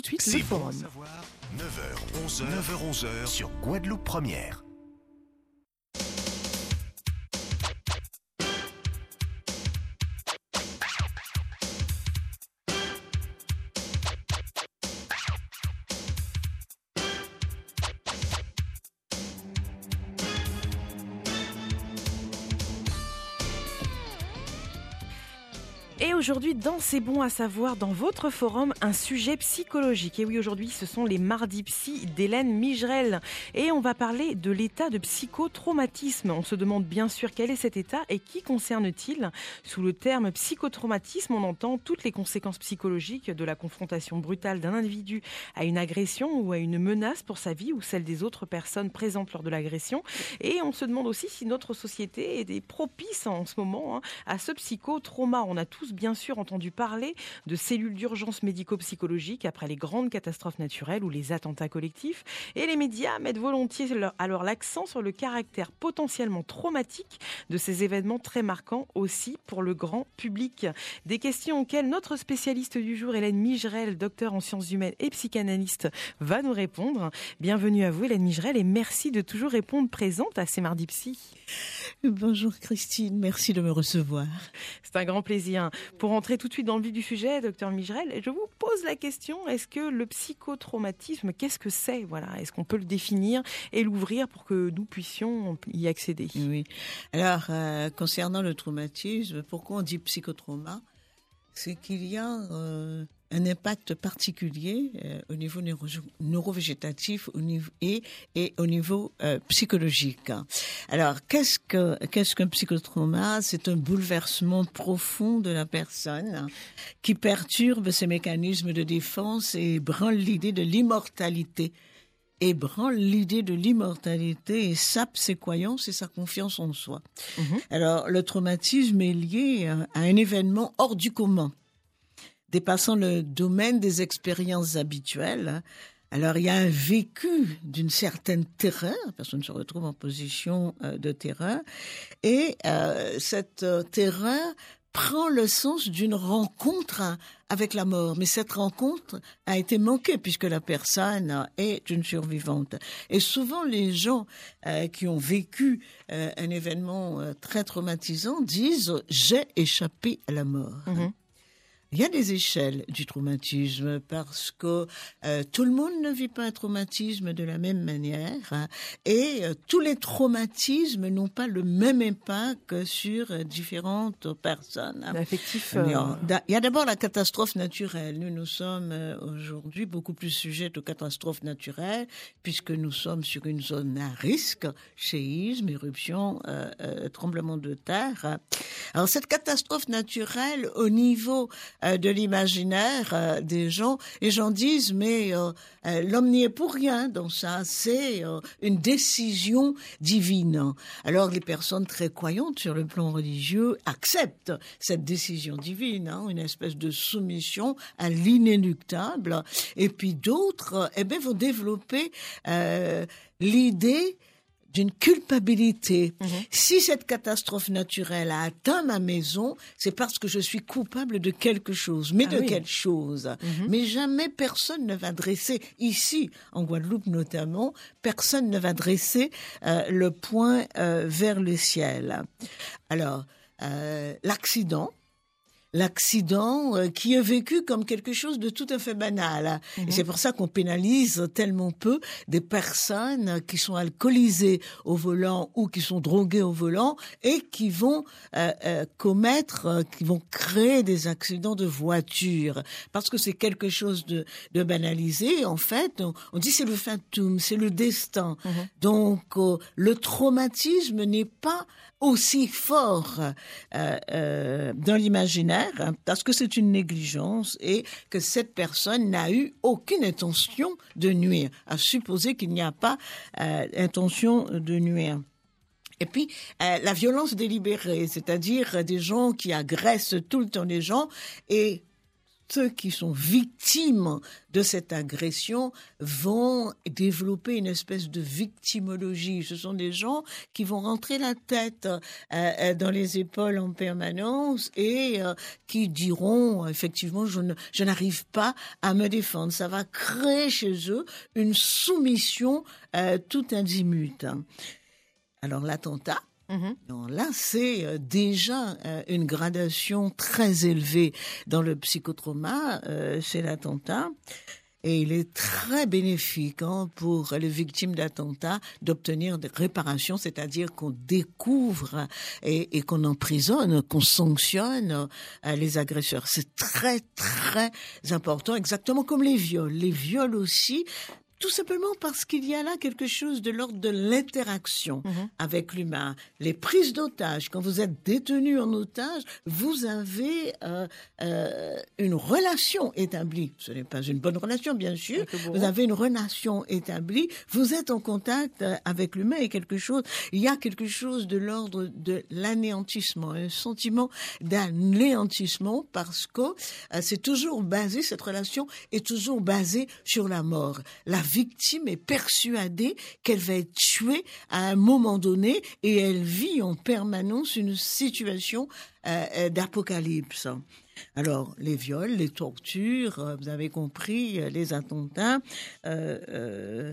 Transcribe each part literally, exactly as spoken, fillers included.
de suite C'est le bon forum. à savoir. neuf heures, onze heures, neuf heures, onze heures sur Guadeloupe Première. Et aujourd'hui, dans C'est bon à savoir, dans votre forum, un sujet psychologique. Et oui, aujourd'hui, ce sont les Mardis Psy d'Hélène Migerel. Et on va parler de l'état de psychotraumatisme. On se demande bien sûr quel est cet état et qui concerne-t-il. Sous le terme psychotraumatisme, on entend toutes les conséquences psychologiques de la confrontation brutale d'un individu à une agression ou à une menace pour sa vie ou celle des autres personnes présentes lors de l'agression. Et on se demande aussi si notre société est propice en ce moment hein, à ce psychotrauma. On a tous bien sûr entendu parler de cellules d'urgence médico-psychologiques après les grandes catastrophes naturelles ou les attentats collectifs. Et les médias mettent volontiers leur, alors l'accent sur le caractère potentiellement traumatique de ces événements très marquants aussi pour le grand public. Des questions auxquelles notre spécialiste du jour, Hélène Migerel, docteur en sciences humaines et psychanalyste, va nous répondre. Bienvenue à vous Hélène Migerel et merci de toujours répondre présente à ces Mardis Psy. Bonjour Christine, merci de me recevoir. C'est un grand plaisir. Pour entrer tout de suite dans le vif du sujet, docteur Migerel, je vous pose la question, est-ce que le psychotraumatisme, qu'est-ce que c'est ? Voilà, est-ce qu'on peut le définir et l'ouvrir pour que nous puissions y accéder ? Oui. Alors, euh, concernant le traumatisme, pourquoi on dit psychotrauma ? C'est qu'il y a euh, un impact particulier euh, au niveau neuro- neurovégétatif au niveau, et, et au niveau euh, psychologique. Alors, qu'est-ce que qu'est-ce qu'un psychotrauma ? C'est un bouleversement profond de la personne qui perturbe ses mécanismes de défense et branle l'idée de l'immortalité. Et branle l'idée de l'immortalité et sape ses croyances et sa confiance en soi. Mmh. Alors, le traumatisme est lié à un événement hors du commun, dépassant le domaine des expériences habituelles. Alors, il y a un vécu d'une certaine terreur, la personne se retrouve en position euh, de terreur, et euh, cette euh, terreur prend le sens d'une rencontre avec la mort. Mais cette rencontre a été manquée puisque la personne est une survivante. Et souvent, les gens euh, qui ont vécu euh, un événement euh, très traumatisant disent « j'ai échappé à la mort mmh. ». Il y a des échelles du traumatisme parce que euh, tout le monde ne vit pas un traumatisme de la même manière hein, et euh, tous les traumatismes n'ont pas le même impact sur euh, différentes personnes. L'affectif. Euh... Il y a d'abord la catastrophe naturelle. Nous, nous sommes euh, aujourd'hui beaucoup plus sujets aux catastrophes naturelles puisque nous sommes sur une zone à risque, séisme, éruption, euh, euh, tremblement de terre. Alors cette catastrophe naturelle au niveau Euh, de l'imaginaire euh, des gens, et gens disent mais euh, euh, l'homme n'y est pour rien dans ça, c'est euh, une décision divine. Alors les personnes très croyantes sur le plan religieux acceptent cette décision divine, hein, une espèce de soumission à l'inéluctable, et puis d'autres euh, eh bien, vont développer euh, l'idée d'une culpabilité. Mmh. Si cette catastrophe naturelle a atteint ma maison, c'est parce que je suis coupable de quelque chose. Mais ah de oui. quelle chose mmh. Mais jamais personne ne va dresser, ici, en Guadeloupe notamment, personne ne va dresser euh, le poing euh, vers le ciel. Alors, euh, l'accident, L'accident euh, qui est vécu comme quelque chose de tout à fait banal. Mmh. Et c'est pour ça qu'on pénalise tellement peu des personnes qui sont alcoolisées au volant ou qui sont droguées au volant et qui vont euh, euh, commettre, euh, qui vont créer des accidents de voiture. Parce que c'est quelque chose de, de banalisé. En fait, on, on dit c'est le fatum, c'est le destin. Mmh. Donc, euh, le traumatisme n'est pas aussi fort euh, euh, dans l'imaginaire parce que c'est une négligence et que cette personne n'a eu aucune intention de nuire, à supposer qu'il n'y a pas euh, intention de nuire. Et puis, euh, la violence délibérée, c'est-à-dire des gens qui agressent tout le temps les gens et ceux qui sont victimes de cette agression vont développer une espèce de victimologie. Ce sont des gens qui vont rentrer la tête euh, dans les épaules en permanence et euh, qui diront effectivement je, ne, je n'arrive pas à me défendre. Ça va créer chez eux une soumission euh, tout azimut. Alors l'attentat, Mmh. Non, là, c'est euh, déjà euh, une gradation très élevée dans le psychotrauma, euh, c'est l'attentat. Et il est très bénéfique hein, pour les victimes d'attentats d'obtenir des réparations, c'est-à-dire qu'on découvre et, et qu'on emprisonne, qu'on sanctionne euh, les agresseurs. C'est très, très important, exactement comme les viols. Les viols aussi, tout simplement parce qu'il y a là quelque chose de l'ordre de l'interaction mmh. avec l'humain. Les prises d'otages, quand vous êtes détenu en otage, vous avez euh, euh, une relation établie. Ce n'est pas une bonne relation, bien sûr. Vous avez une relation établie. Vous êtes en contact avec l'humain et quelque chose. Il y a quelque chose de l'ordre de l'anéantissement, un sentiment d'anéantissement parce que euh, c'est toujours basé, cette relation est toujours basée sur la mort. La victime est persuadée qu'elle va être tuée à un moment donné et elle vit en permanence une situation euh, d'apocalypse. Alors, les viols, les tortures, euh, vous avez compris, euh, les attentats, euh, euh,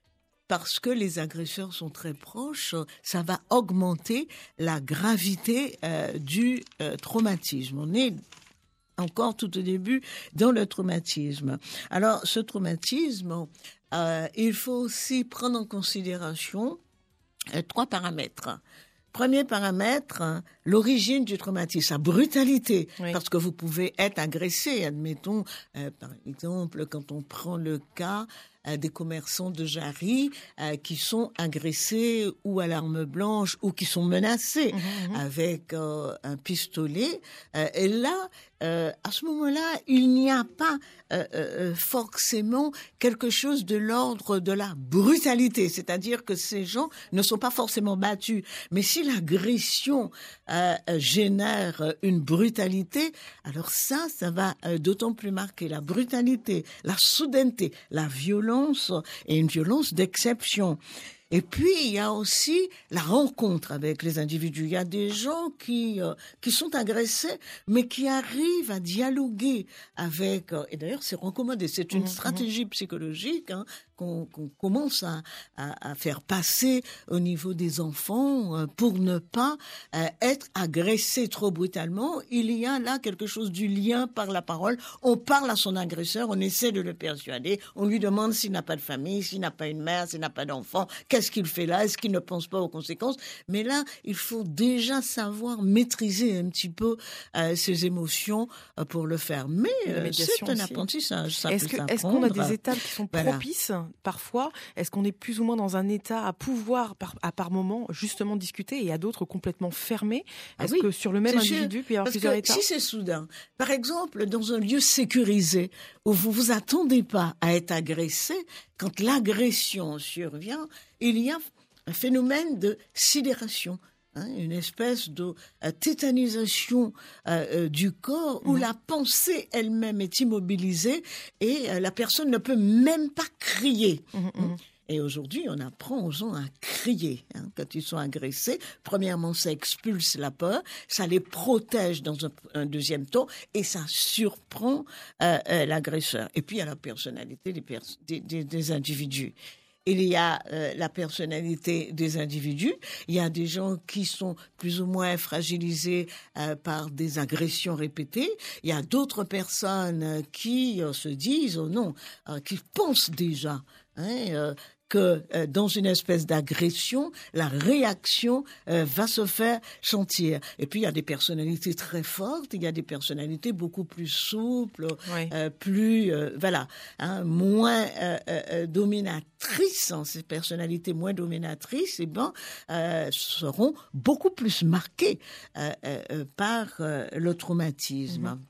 parce que les agresseurs sont très proches, ça va augmenter la gravité euh, du euh, traumatisme. On est encore tout au début dans le traumatisme. Alors, ce traumatisme, euh, il faut aussi prendre en considération euh, trois paramètres. Premier paramètre, hein, l'origine du traumatisme, sa brutalité, oui. Parce que vous pouvez être agressé, admettons, euh, par exemple, quand on prend le cas euh, des commerçants de Jarry euh, qui sont agressés ou à l'arme blanche ou qui sont menacés mmh, mmh. avec euh, un pistolet. Euh, et là, euh, à ce moment-là, il n'y a pas euh, euh, forcément quelque chose de l'ordre de la brutalité, c'est-à-dire que ces gens ne sont pas forcément battus. Mais si l'agression euh, génère une brutalité, alors ça, ça va euh, d'autant plus marquer la brutalité, la soudaineté, la violence et une violence d'exception. Et puis, il y a aussi la rencontre avec les individus. Il y a des gens qui euh, qui sont agressés, mais qui arrivent à dialoguer avec... Euh, et d'ailleurs, c'est recommandé. C'est une mmh, stratégie mmh. psychologique hein, qu'on, qu'on commence à, à, à faire passer au niveau des enfants euh, pour ne pas euh, être agressé trop brutalement. Il y a là quelque chose du lien par la parole. On parle à son agresseur, on essaie de le persuader. On lui demande s'il n'a pas de famille, s'il n'a pas une mère, s'il n'a pas d'enfant. Qu'est-ce qu'il fait là? Est-ce qu'il ne pense pas aux conséquences? Mais là, il faut déjà savoir maîtriser un petit peu euh, ses émotions euh, pour le faire. Mais euh, c'est un apprentissage. Ça est-ce, peut que, est-ce qu'on a des étapes qui sont propices voilà. parfois? Est-ce qu'on est plus ou moins dans un état à pouvoir, par, à par moment, justement discuter et à d'autres complètement fermés? Est-ce ah oui, que sur le même individu, puis il y avoir plusieurs états? Si c'est soudain, par exemple, dans un lieu sécurisé où vous vous attendez pas à être agressé, quand l'agression survient, il y a un phénomène de sidération, hein, une espèce de euh, tétanisation euh, euh, du corps où mmh. la pensée elle-même est immobilisée et euh, la personne ne peut même pas crier. Mmh, mmh. Et aujourd'hui, on apprend aux gens à crier hein, quand ils sont agressés. Premièrement, ça expulse la peur, ça les protège dans un, un deuxième temps et ça surprend euh, euh, l'agresseur. Et puis, il y a la personnalité des, pers- des, des, des individus. Il y a euh, la personnalité des individus. Il y a des gens qui sont plus ou moins fragilisés euh, par des agressions répétées. Il y a d'autres personnes euh, qui euh, se disent, oh non, euh, qui pensent déjà hein, euh, que euh, dans une espèce d'agression, la réaction euh, va se faire sentir. Et puis, il y a des personnalités très fortes, il y a des personnalités beaucoup plus souples, oui. euh, plus, euh, voilà, hein, moins euh, euh, dominatrices. Hein, ces personnalités moins dominatrices, eh ben, euh, seront beaucoup plus marquées euh, euh, par euh, le traumatisme. Mm-hmm.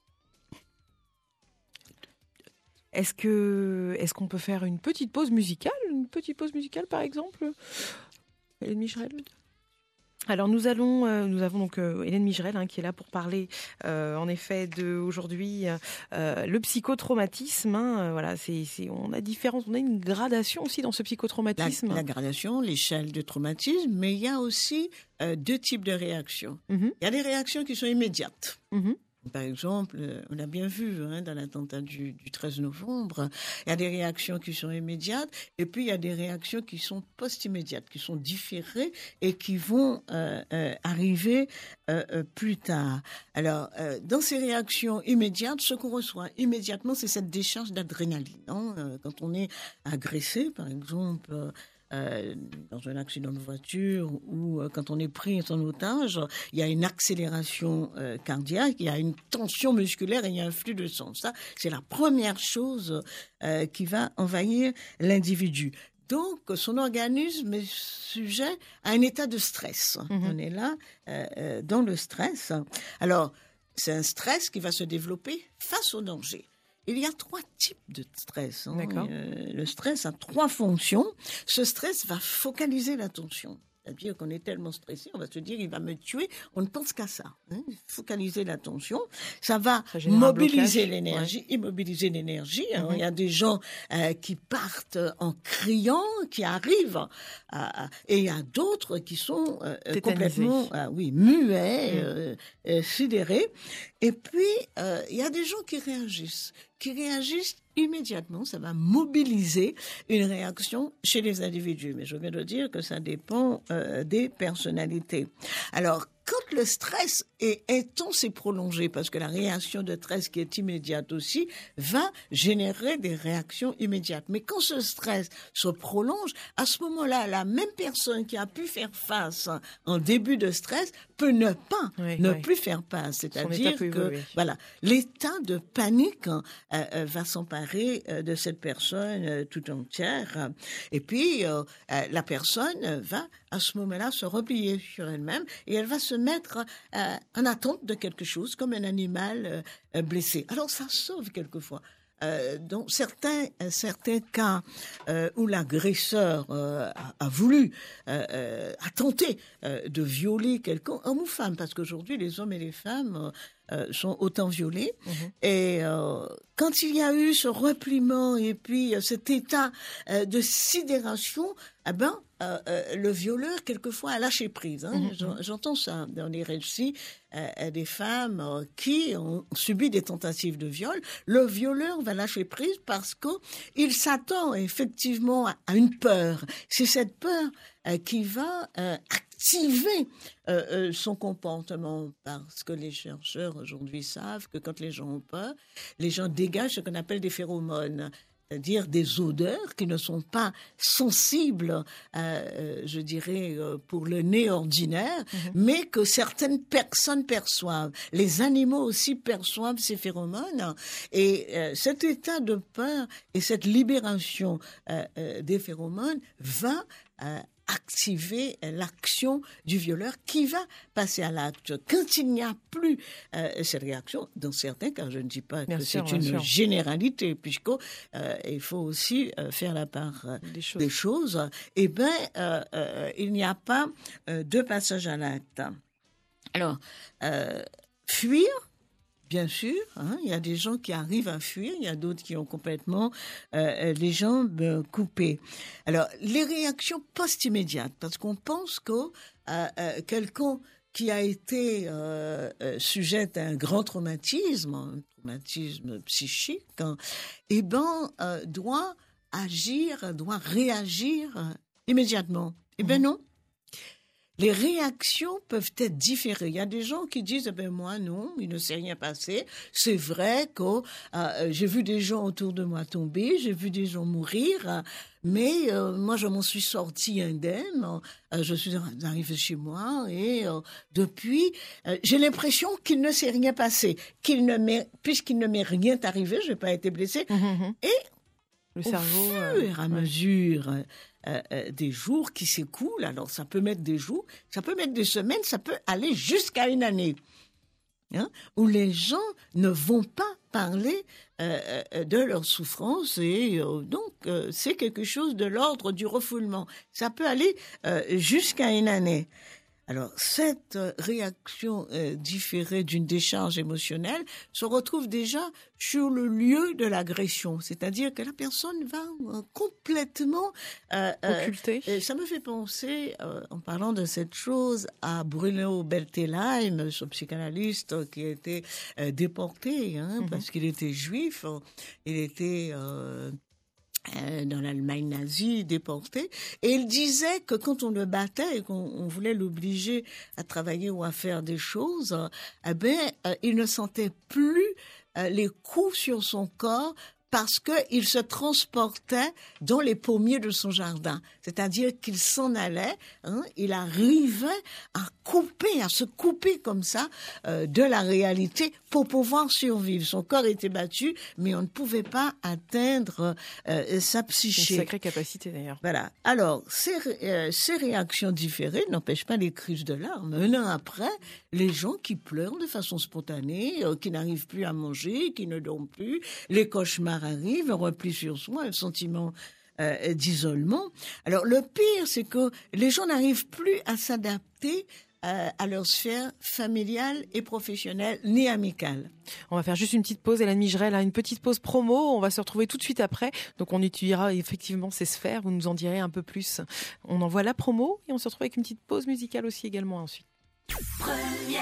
Est-ce que, est-ce qu'on peut faire une petite pause musicale, une petite pause musicale par exemple, Hélène Micherel? Alors nous allons, euh, nous avons donc euh, Hélène Migerel hein, qui est là pour parler euh, en effet de aujourd'hui euh, le psychotraumatisme. Hein, euh, voilà, c'est, c'est, on a différentes, on a une gradation aussi dans ce psychotraumatisme. La, la gradation, l'échelle de traumatisme, mais il y a aussi euh, deux types de réactions. Mm-hmm. Il y a des réactions qui sont immédiates. Mm-hmm. Par exemple, on a bien vu hein, dans l'attentat du, du treize novembre, il y a des réactions qui sont immédiates et puis il y a des réactions qui sont post-immédiates, qui sont différées et qui vont euh, euh, arriver euh, euh, plus tard. Alors, euh, dans ces réactions immédiates, ce qu'on reçoit immédiatement, c'est cette décharge d'adrénaline. Hein, euh, quand on est agressé, par exemple... Euh, Euh, dans un accident de voiture ou euh, quand on est pris en otage, il y a une accélération euh, cardiaque, il y a une tension musculaire et il y a un flux de sang. Ça, c'est la première chose euh, qui va envahir l'individu. Donc, son organisme est sujet à un état de stress. Mmh. On est là euh, euh, dans le stress. Alors, c'est un stress qui va se développer face au danger. Il y a trois types de stress. Hein. Euh, le stress a trois fonctions. Ce stress va focaliser l'attention. C'est-à-dire qu'on est tellement stressé, on va se dire il va me tuer. On ne pense qu'à ça. Hein. Focaliser l'attention, ça va ça mobiliser l'énergie, ouais. immobiliser l'énergie. Mm-hmm. Il y a des gens euh, qui partent en criant, qui arrivent, à, à, et il y a d'autres qui sont euh, complètement, euh, oui, muets, mm. euh, euh, sidérés. Et puis euh, il y a des gens qui réagissent, qui réagissent immédiatement, ça va mobiliser une réaction chez les individus. Mais je viens de dire que ça dépend euh, des personnalités. Alors, quand le stress est intense et prolongé, parce que la réaction de stress qui est immédiate aussi, va générer des réactions immédiates. Mais quand ce stress se prolonge, à ce moment-là, la même personne qui a pu faire face en début de stress peut ne pas, oui, ne oui. plus faire face. C'est-à-dire que évoluer. Voilà, l'état de panique euh, euh, va s'emparer euh, de cette personne euh, tout entière. Et puis, euh, euh, la personne va, à ce moment-là, se replier sur elle-même et elle va se mettre euh, en attente de quelque chose, comme un animal euh, blessé. Alors, ça sauve quelquefois. Euh, dans certains, certains cas euh, où l'agresseur euh, a, a voulu, euh, euh, a tenté euh, de violer quelqu'un, homme ou femme, parce qu'aujourd'hui, les hommes et les femmes euh, sont autant violés. Mmh. Et euh, quand il y a eu ce repliement et puis euh, cet état euh, de sidération, eh ben, euh, euh, le violeur, quelquefois, a lâché prise. Hein. Mmh. J'entends ça dans les récits euh, des femmes euh, qui ont subi des tentatives de viol. Le violeur va lâcher prise parce qu'il s'attend effectivement à, à une peur. C'est cette peur euh, qui va euh, activer euh, euh, son comportement, parce que les chercheurs aujourd'hui savent que quand les gens ont peur, les gens dégagent ce qu'on appelle des phéromones, c'est-à-dire des odeurs qui ne sont pas sensibles, euh, je dirais, euh, pour le nez ordinaire, mmh. mais que certaines personnes perçoivent. Les animaux aussi perçoivent ces phéromones. Et euh, cet état de peur et cette libération euh, euh, des phéromones va euh, activer l'action du violeur qui va passer à l'acte. Quand il n'y a plus euh, cette réaction, dans certains cas, je ne dis pas bien que sûr, c'est une sûr. généralité, puisqu'il euh, faut aussi euh, faire la part euh, des choses, des choses eh bien, euh, euh, il n'y a pas euh, de passage à l'acte. Alors, euh, fuir, bien sûr, hein, il y a des gens qui arrivent à fuir, il y a d'autres qui ont complètement euh, les jambes coupées. Alors, les réactions post-immédiates, parce qu'on pense que euh, euh, quelqu'un qui a été euh, euh, sujet à un grand traumatisme, un traumatisme psychique, hein, eh ben, euh, doit agir, doit réagir euh, immédiatement. Eh bien non. Les réactions peuvent être différées. Il y a des gens qui disent, eh ben moi non, il ne s'est rien passé. C'est vrai que euh, j'ai vu des gens autour de moi tomber, j'ai vu des gens mourir, euh, mais euh, moi je m'en suis sortie indemne. Euh, je suis arrivée chez moi et euh, depuis, euh, j'ai l'impression qu'il ne s'est rien passé, qu'il ne m'est, puisqu'il ne m'est rien arrivé, je n'ai pas été blessée. Mmh. Et le cerveau, au fur et à mesure euh, euh, des jours qui s'écoulent, alors ça peut mettre des jours, ça peut mettre des semaines, ça peut aller jusqu'à une année, hein, où les gens ne vont pas parler euh, de leur souffrance et euh, donc euh, c'est quelque chose de l'ordre du refoulement. Ça peut aller euh, jusqu'à une année. Alors, cette réaction euh, différée d'une décharge émotionnelle se retrouve déjà sur le lieu de l'agression, c'est-à-dire que la personne va euh, complètement euh, occulter. Euh, ça me fait penser, euh, en parlant de cette chose, à Bruno Bettelheim, ce psychanalyste qui a été euh, déporté hein, mm-hmm. parce qu'il était juif, il était euh, dans l'Allemagne nazie, déporté, et il disait que quand on le battait et qu'on on voulait l'obliger à travailler ou à faire des choses, eh ben, euh, il ne sentait plus euh, les coups sur son corps parce qu'il se transportait dans les pommiers de son jardin. C'est-à-dire qu'il s'en allait, hein, il arrivait à couper, à se couper comme ça euh, de la réalité pour pouvoir survivre. Son corps était battu, mais on ne pouvait pas atteindre euh, sa psyché. Une sacrée capacité d'ailleurs. Voilà. Alors, ces, euh, ces réactions différées n'empêchent pas les crises de larmes. Un an après, les gens qui pleurent de façon spontanée, euh, qui n'arrivent plus à manger, qui ne dorment plus, les cauchemars arrive, un repli sur soi, un sentiment euh, d'isolement. Alors le pire, c'est que les gens n'arrivent plus à s'adapter euh, à leur sphère familiale et professionnelle, ni amicale. On va faire juste une petite pause, Hélène Migerel, une petite pause promo. On va se retrouver tout de suite après. Donc on étudiera effectivement ces sphères. Vous nous en direz un peu plus. On envoie la promo et on se retrouve avec une petite pause musicale aussi également ensuite. Première.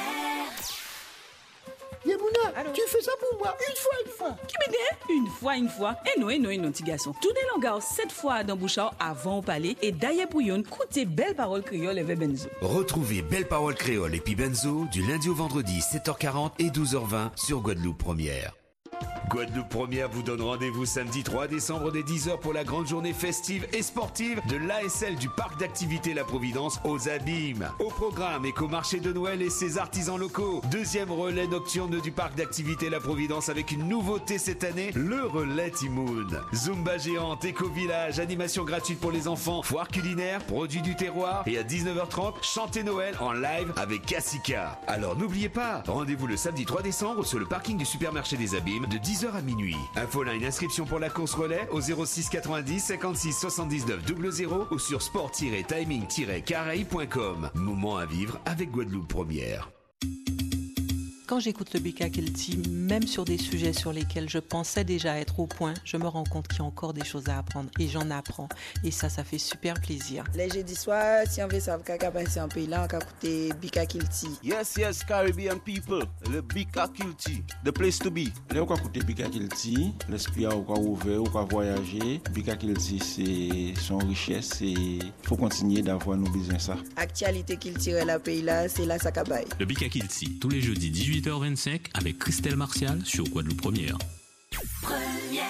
Yebouna, Allô? Tu fais ça pour moi, une fois, une fois. Qui m'aide? Une fois, une fois. Et non, et non, et non, petit garçon. Tout des langages, sept fois dans Bouchard avant au palais. Et d'ailleurs, pour yon, écoutez Belle Parole Créole et Benzo. Retrouvez Belle Parole Créole et puis Benzo du lundi au vendredi, sept heures quarante et douze heures vingt sur Guadeloupe Première. Guadeloupe Première vous donne rendez-vous samedi trois décembre dès dix heures pour la grande journée festive et sportive de l'A S L du Parc d'activités La Providence aux Abîmes. Au programme, éco-marché de Noël et ses artisans locaux. Deuxième relais nocturne du Parc d'activités La Providence avec une nouveauté cette année, le relais Timoun. Zumba géante, éco-village, animation gratuite pour les enfants, foire culinaire, produits du terroir et à dix-neuf heures trente, chanter Noël en live avec Kassika. Alors n'oubliez pas, rendez-vous le samedi trois décembre sur le parking du supermarché des Abîmes de dix heures à minuit. Infoline, inscription pour la course relais au zéro six quatre-vingt-dix cinquante-six soixante-dix-neuf zéro zéro ou sur sport tiret timing tiret caraïbes point com. Moment à vivre avec Guadeloupe Première. Quand j'écoute le Bika Kilti, même sur des sujets sur lesquels je pensais déjà être au point, je me rends compte qu'il y a encore des choses à apprendre et j'en apprends. Et ça, ça fait super plaisir. Les jeudis soirs, si on veut savoir qu'à passer un pays là, on va écouter Bika Kilti. Yes, yes, Caribbean people, le Bika Kilti, the place to be. Là, on va écouter Bika Kilti, l'esprit a ouvert, on va voyager. Bika Kilti, c'est son richesse et il faut continuer d'avoir nos business. Actualité qu'il tire la pays là, c'est la Sakabaye. Le Bika Kilti, tous les jeudis dix-huit heures vingt-cinq avec Christelle Martial sur Guadeloupe Première. Première.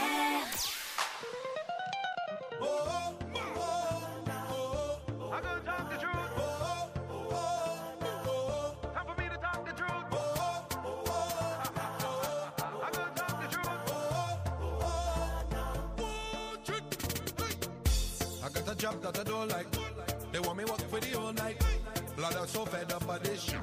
Job that I don't like. They want me work for the whole night. Blood, I'm so fed up by this shit.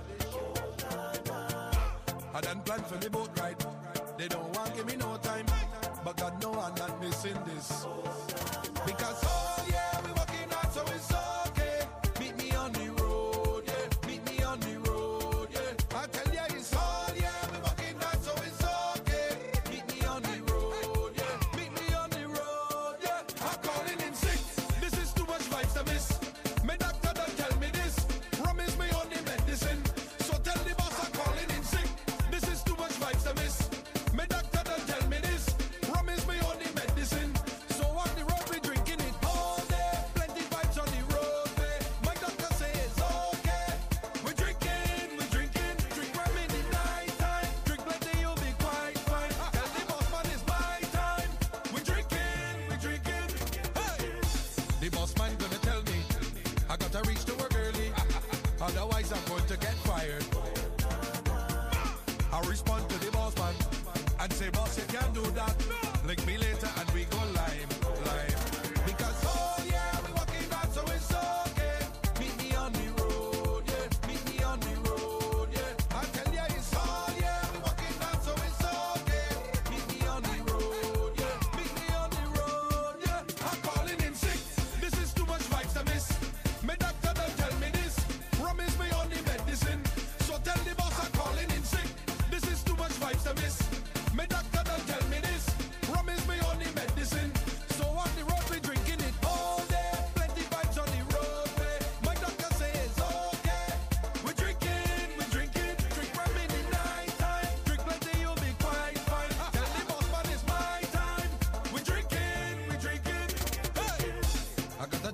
I done planned for the boat ride. They don't want give me no time, but God know I'm not missing this. Because oh yeah, we working hard, so it's okay. Meet me on the road, yeah. Meet me on the road, yeah. I tell ya it's all yeah, we working hard, so it's okay. Meet me on the road, yeah. Meet me on the road, yeah. I'm calling in sick. This is too much vibes to miss. My doctor don't tell me this. Rum is my only medicine. So tell the boss I'm calling in sick. This is too much vibes to miss. My doctor don't tell me this. Rum is my only medicine. So on the road we drinking it all day. Plenty vibes on the road way. My doctor say it's okay. We're drinking, we're drinking. Drink rum in the night time. Drink plenty, you'll be quite fine. Tell the boss man it's my time. We're drinking, we're drinking. Hey! The boss man gonna tell me I gotta reach to work early. Otherwise I'm going to get fired. I respond to the boss man and say, boss, you can't do that. Link me later and we go live, live. Because oh yeah, we working hard, so it's okay. Meet me on the road, yeah. Meet me on the road, yeah. I tell ya it's all yeah, we working hard, so it's okay. Meet me on the road, yeah. Meet me on the road, yeah. I'm calling in sick. This is too much vibes to miss. My doctor don't tell me this. Rum is my own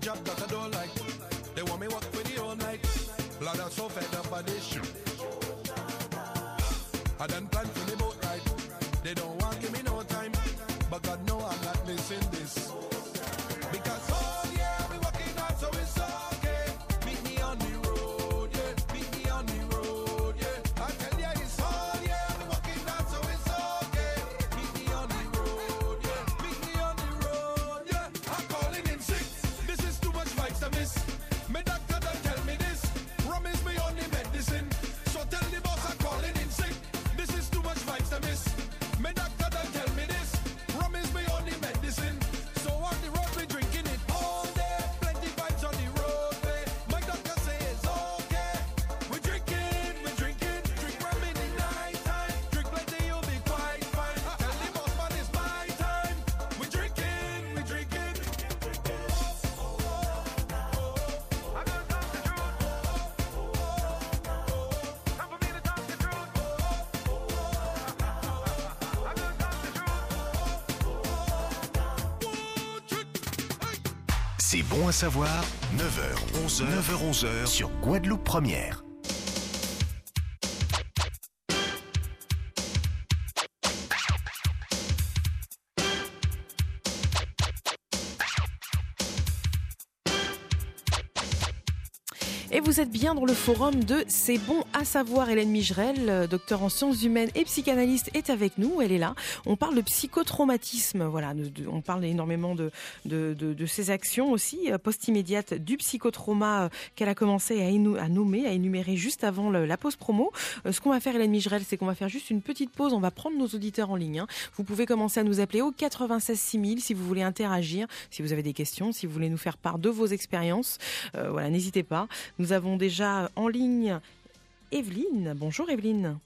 job that I don't like. They want me work for the all night. Blood out so fed up by this shit. I done plan for the boat ride. They don't want give me no time, but God know I'm not missing this. Because oh yeah, we working hard so it's okay. Meet me on the road, yeah. Meet me on the road, yeah. I tell ya it's all yeah, we working hard so it's okay. Meet me on the road, yeah. Meet me on the road, yeah. I'm calling in sick. This is too much vibes to miss. My doctor don't tell me this. Rum is my only medicine. So tell the boss I'm calling in sick. This is too much vibes to miss. My doctor don't tell me this. Rum is my only medicine. So on the road we drinking it all day. Plenty vibes on the roadway. My doctor say it's okay. We drinking, we drinking. Drink rum in the night time. Drink plenty, you'll be quite fine. Tell the boss man it's my time. We drinking, we drinking. C'est bon à savoir, neuf heures, onze heures, neuf heures, onze heures sur Guadeloupe Première. Et vous êtes bien dans le forum de C'est bon à savoir. Hélène Migerel, docteur en sciences humaines et psychanalyste, est avec nous. Elle est là. On parle de psychotraumatisme. Voilà, de, de, on parle énormément de, de, de, de ses actions aussi, post-immédiates du psychotrauma qu'elle a commencé à, énu, à nommer, à énumérer juste avant le, la pause promo. Ce qu'on va faire, Hélène Migerel, c'est qu'on va faire juste une petite pause. On va prendre nos auditeurs en ligne. Hein. Vous pouvez commencer à nous appeler au quatre-vingt-seize six mille si vous voulez interagir, si vous avez des questions, si vous voulez nous faire part de vos expériences. Euh, voilà, n'hésitez pas. Nous avons déjà en ligne Evelyne. Bonjour Evelyne.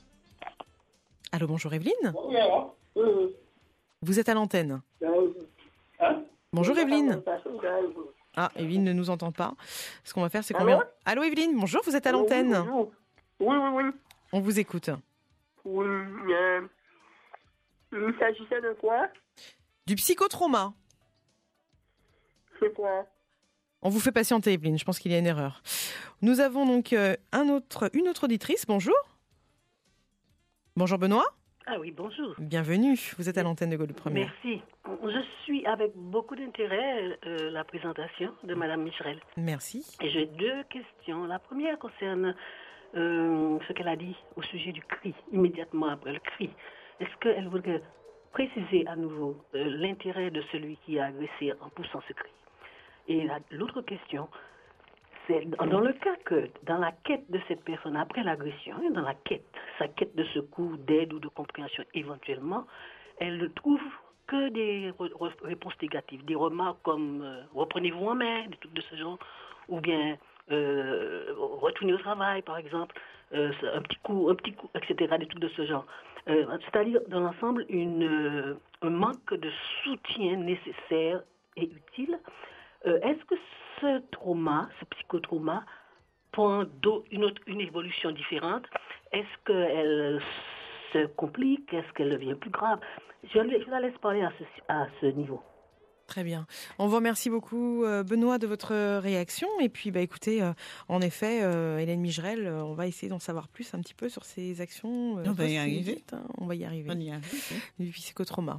Allô, bonjour Evelyne. Vous êtes à l'antenne. Bonjour Evelyne. Ah, Evelyne ne nous entend pas. Ce qu'on va faire, c'est qu'on... Allô, Allô Evelyne, bonjour, vous êtes à l'antenne. Oui, oui, oui. On vous écoute. Oui, euh, il s'agissait de quoi? Du psychotrauma. C'est quoi? On vous fait patienter, Evelyne, je pense qu'il y a une erreur. Nous avons donc euh, un autre, une autre auditrice. Bonjour. Bonjour Benoît. Ah oui, bonjour. Bienvenue, vous êtes à l'antenne de Guadeloupe Première. Merci. Je suis avec beaucoup d'intérêt euh, la présentation de Madame Migerel. Merci. Et j'ai deux questions. La première concerne euh, ce qu'elle a dit au sujet du cri, immédiatement après le cri. Est-ce qu'elle voudrait préciser à nouveau euh, l'intérêt de celui qui a agressé en poussant ce cri? Et la, l'autre question, c'est dans le cas que, dans la quête de cette personne après l'agression, dans la quête, sa quête de secours, d'aide ou de compréhension éventuellement, elle ne trouve que des re- réponses négatives, des remarques comme euh, « reprenez-vous en main », des trucs de ce genre, ou bien euh, « retournez au travail » par exemple, euh, un petit coup, un petit coup, et cetera, des trucs de ce genre. Euh, c'est-à-dire, dans l'ensemble, une, euh, un manque de soutien nécessaire et utile. Euh, est-ce que ce trauma, ce psychotrauma, prend une, autre, une évolution différente? Est-ce qu'elle se complique? Est-ce qu'elle devient plus grave? je, je la laisse parler à ce, à ce niveau. Très bien. On vous remercie beaucoup, euh, Benoît, de votre réaction. Et puis, bah, écoutez, euh, en effet, euh, Hélène Migerel, euh, on va essayer d'en savoir plus un petit peu sur ces actions. Euh, on va y arriver. Hein, on va y arriver. On y arrive. Du psychotrauma.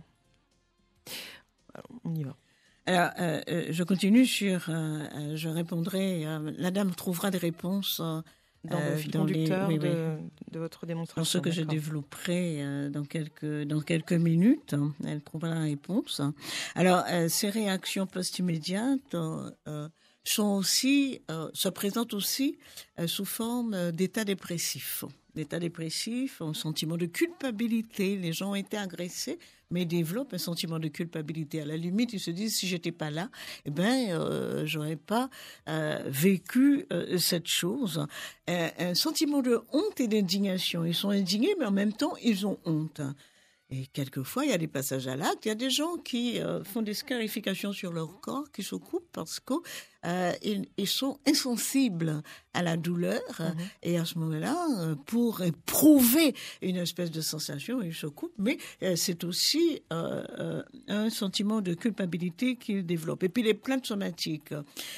Alors, on y va. Alors, euh, euh, je continue sur, euh, je répondrai, euh, la dame trouvera des réponses euh, dans le fil dans conducteur les, oui, de, oui, de votre démonstration. dans ce que d'accord. je développerai euh, dans quelques dans quelques minutes, elle trouvera la réponse. Alors, euh, ces réactions post-immédiates euh, euh, sont aussi, euh, se présentent aussi euh, sous forme d'état dépressif. L'état dépressif, un sentiment de culpabilité. Les gens ont été agressés, mais développent un sentiment de culpabilité. À la limite, ils se disent, si j'étais pas là, eh ben, euh, j'aurais pas euh, vécu euh, cette chose. Euh, un sentiment de honte et d'indignation. Ils sont indignés, mais en même temps, ils ont honte. Et quelquefois, il y a des passages à l'acte. Il y a des gens qui euh, font des scarifications sur leur corps, qui se coupent parce qu'ils euh, ils sont insensibles à la douleur. Mm-hmm. Et à ce moment-là, pour éprouver une espèce de sensation, ils se coupent. Mais euh, c'est aussi euh, euh, un sentiment de culpabilité qu'ils développent. Et puis les plaintes somatiques.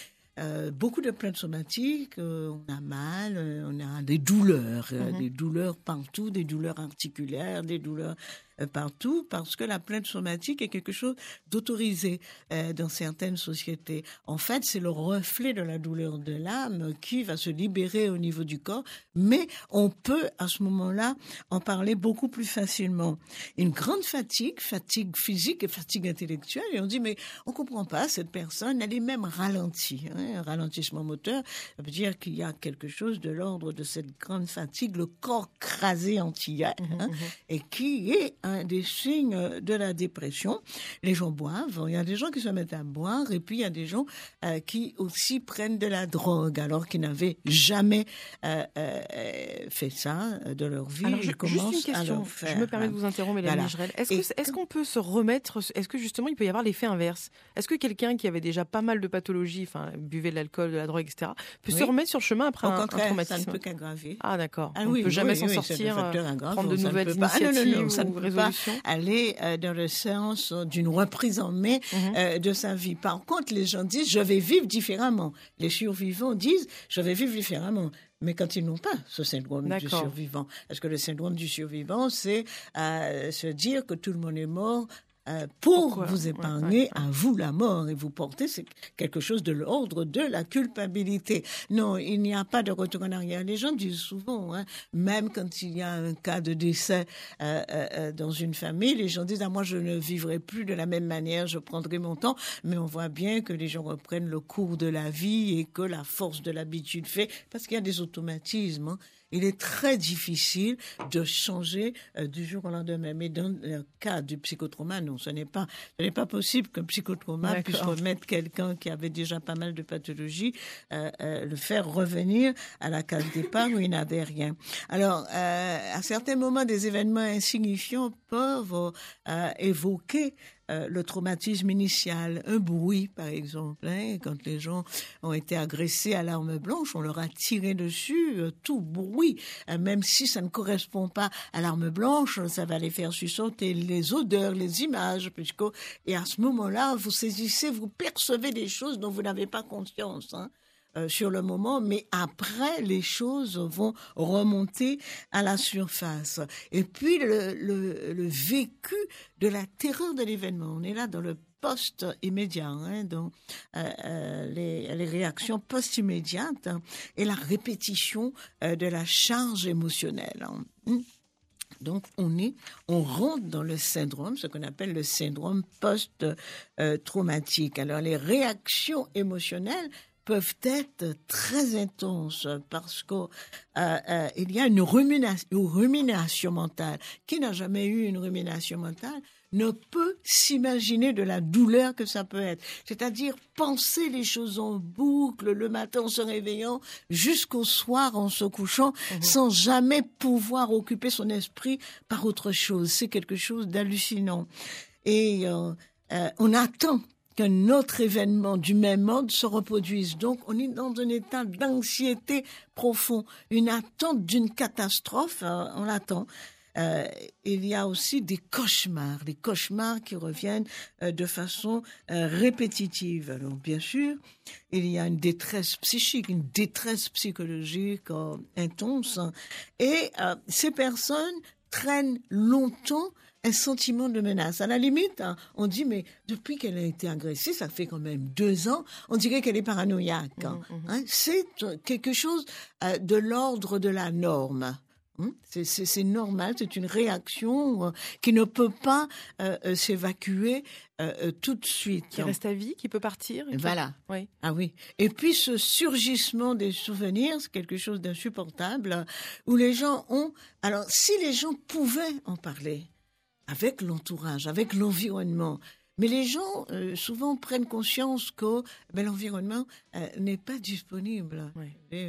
Euh, beaucoup de plaintes somatiques, euh, on a mal, euh, on a des douleurs, euh, mm-hmm. des douleurs partout, des douleurs articulaires, des douleurs euh, partout, parce que la plainte somatique est quelque chose d'autorisé euh, dans certaines sociétés. En fait, c'est le reflet de la douleur de l'âme qui va se libérer au niveau du corps, mais on peut à ce moment-là en parler beaucoup plus facilement. Une grande fatigue, fatigue physique et fatigue intellectuelle, et on dit mais on comprend pas, cette personne, elle est même ralentie, hein. Un ralentissement moteur, ça veut dire qu'il y a quelque chose de l'ordre de cette grande fatigue, le corps crasé entier, hein, mmh, et qui est un des signes de la dépression. Les gens boivent, il y a des gens qui se mettent à boire, et puis il y a des gens euh, qui aussi prennent de la drogue, alors qu'ils n'avaient jamais euh, euh, fait ça de leur vie. Alors, je, Ils commencent juste une question, à le faire. Je me permets de vous interrompre, Hélène voilà. Migerel. Est-ce, et, que, est-ce qu'on peut se remettre, est-ce que justement il peut y avoir l'effet inverse? Est-ce que quelqu'un qui avait déjà pas mal de pathologies, enfin buvait de l'alcool, de la drogue, et cetera, peut oui. se remettre sur le chemin après Au un, contraire, un traumatisme? Ça ne peut qu'aggraver. Ah d'accord. Ah, on oui, ne peut jamais oui, s'en oui, sortir, aggrave, prendre de nouvelles initiatives ah, non, non, non, ça ou ne peut résolutions. Pas aller euh, dans le sens d'une reprise en main mm-hmm. euh, de sa vie. Par contre, les gens disent je vais vivre différemment. Les survivants disent je vais vivre différemment. Mais quand ils n'ont pas ce syndrome D'accord. du survivant, parce que le syndrome du survivant, c'est euh, se dire que tout le monde est mort euh, pour Pourquoi? vous épargner ouais, ouais, ouais. à vous la mort et vous porter c'est quelque chose de l'ordre de la culpabilité. Non, il n'y a pas de retour en arrière. Les gens disent souvent, hein, même quand il y a un cas de décès euh, euh, dans une famille, les gens disent ah, moi je ne vivrai plus de la même manière, je prendrai mon temps, mais on voit bien que les gens reprennent le cours de la vie et que la force de l'habitude fait, parce qu'il y a des automatismes, hein. Il est très difficile de changer euh, du jour au lendemain. Mais dans le cas du psychotrauma, non, ce n'est pas, ce n'est pas possible qu'un psychotrauma D'accord. puisse remettre quelqu'un qui avait déjà pas mal de pathologies, euh, euh, le faire revenir à la case départ où il n'avait rien. Alors, euh, à certains moments, des événements insignifiants peuvent euh, évoquer Euh, le traumatisme initial, un bruit par exemple, hein, quand les gens ont été agressés à l'arme blanche, on leur a tiré dessus, euh, tout bruit, euh, même si ça ne correspond pas à l'arme blanche, ça va les faire sursauter les odeurs, les images, puisque, et à ce moment-là, vous saisissez, vous percevez des choses dont vous n'avez pas conscience, hein. Euh, sur le moment, mais après, les choses vont remonter à la surface. Et puis, le, le, le vécu de la terreur de l'événement. On est là dans le post-immédiat, hein, donc euh, euh, les, les réactions post-immédiates, hein, et la répétition euh, de la charge émotionnelle. Hein. Hum. Donc, on est, on rentre dans le syndrome, ce qu'on appelle le syndrome post-traumatique. Alors, les réactions émotionnelles peuvent être très intenses parce qu'il euh, euh, y a une rumination, une rumination mentale. Qui n'a jamais eu une rumination mentale ne peut s'imaginer de la douleur que ça peut être. C'est-à-dire penser les choses en boucle le matin en se réveillant jusqu'au soir en se couchant mmh. sans jamais pouvoir occuper son esprit par autre chose. C'est quelque chose d'hallucinant. Et euh, euh, on attend qu'un autre événement du même ordre se reproduise. Donc, on est dans un état d'anxiété profond, une attente d'une catastrophe, euh, on l'attend. Euh, il y a aussi des cauchemars, des cauchemars qui reviennent euh, de façon euh, répétitive. Alors, bien sûr, il y a une détresse psychique, une détresse psychologique euh, intense. Et euh, ces personnes traînent longtemps un sentiment de menace. À la limite, hein, on dit, mais depuis qu'elle a été agressée, ça fait quand même deux ans, on dirait qu'elle est paranoïaque. Hein. Mmh, mmh. Hein, c'est quelque chose euh, de l'ordre de la norme. Hein, c'est, c'est, c'est normal, c'est une réaction euh, qui ne peut pas euh, euh, s'évacuer euh, euh, tout de suite. Qui reste à vie, qui peut partir. Voilà. Peut... Oui. Ah oui. Et puis ce surgissement des souvenirs, c'est quelque chose d'insupportable, où les gens ont... Alors, si les gens pouvaient en parler, avec l'entourage, avec l'environnement. Mais les gens, euh, souvent, prennent conscience que ben, l'environnement euh, n'est pas disponible. Oui. Et,